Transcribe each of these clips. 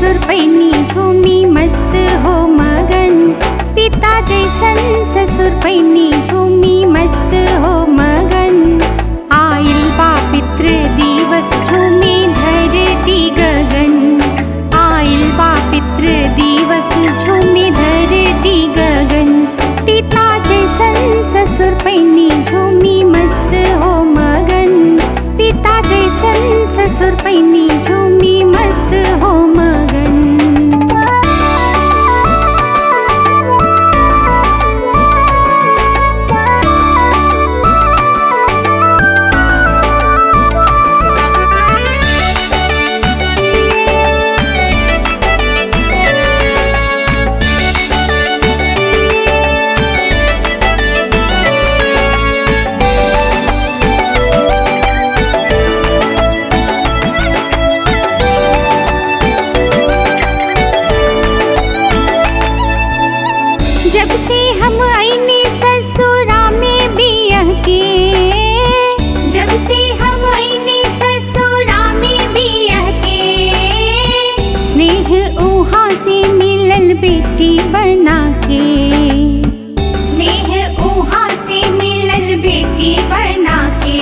ससुर पैनी झूमी मस्त हो मगन। पिता जैसन ससुर पैनी झूमी मस्त हो मगन। आइल बा पितृ दिवस झूमी धरती गगन। आइल बा पितृ दिवस झूमी धरती गगन। पिता जैसन ससुर पैनी झूमी मस्त हो मगन। पिता जैसन ससुर पैनी झूमी मस्त हो मगन। जब से हम आईने ससुरा में बियह के। जब से हम आईने ससुरा में बियह के। स्नेह उहाँ से मिलल बेटी बना के। स्नेह उहाँ से मिलल बेटी बना के।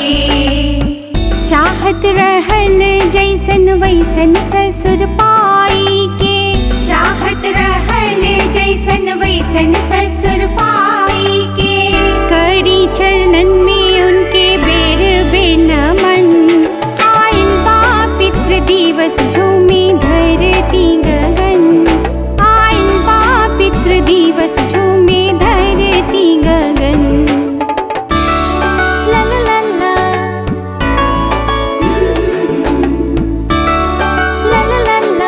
चाहत रहल जैसन वैसन ससुर पाई के। चाहत रहल जैसन वैसन ससुर पाई के। करी चरणन में उनके बेर बेनमन। आइल बा पितृ दिवस झूमी धरती गगन। आइल बा पितृ दिवस झूमी धरती गगन। ला ला ला ला ला ला ला ला।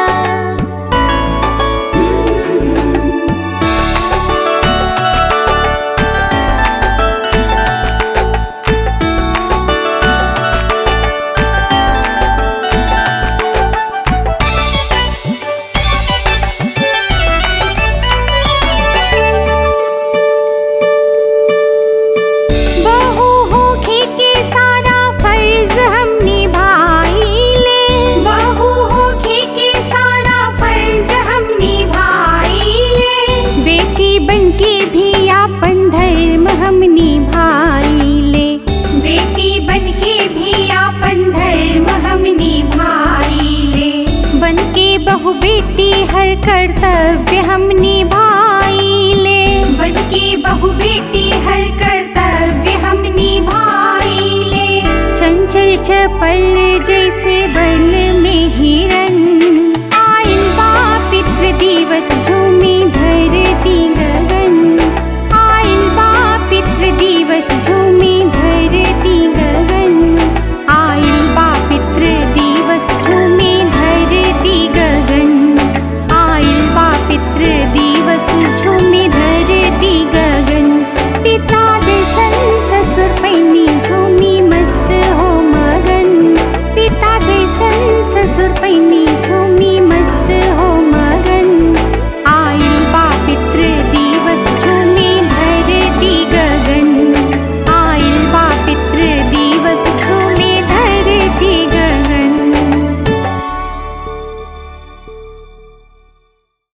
बहू होके के सारा फर्ज हम निभाइले। बहू होके के सारा फर्ज हम निभाइले। बेटी बनके भी आपन धर्म हम निभाइले। बेटी बनके भी आपन धर्म हम निभाइले। बनके बहु बेटी हर कर्तव्य हम निभाइले। बनके बहु बेटी हर कर्तव्य हम निभाइले। चंचल चपल जैसे वन में हीरा।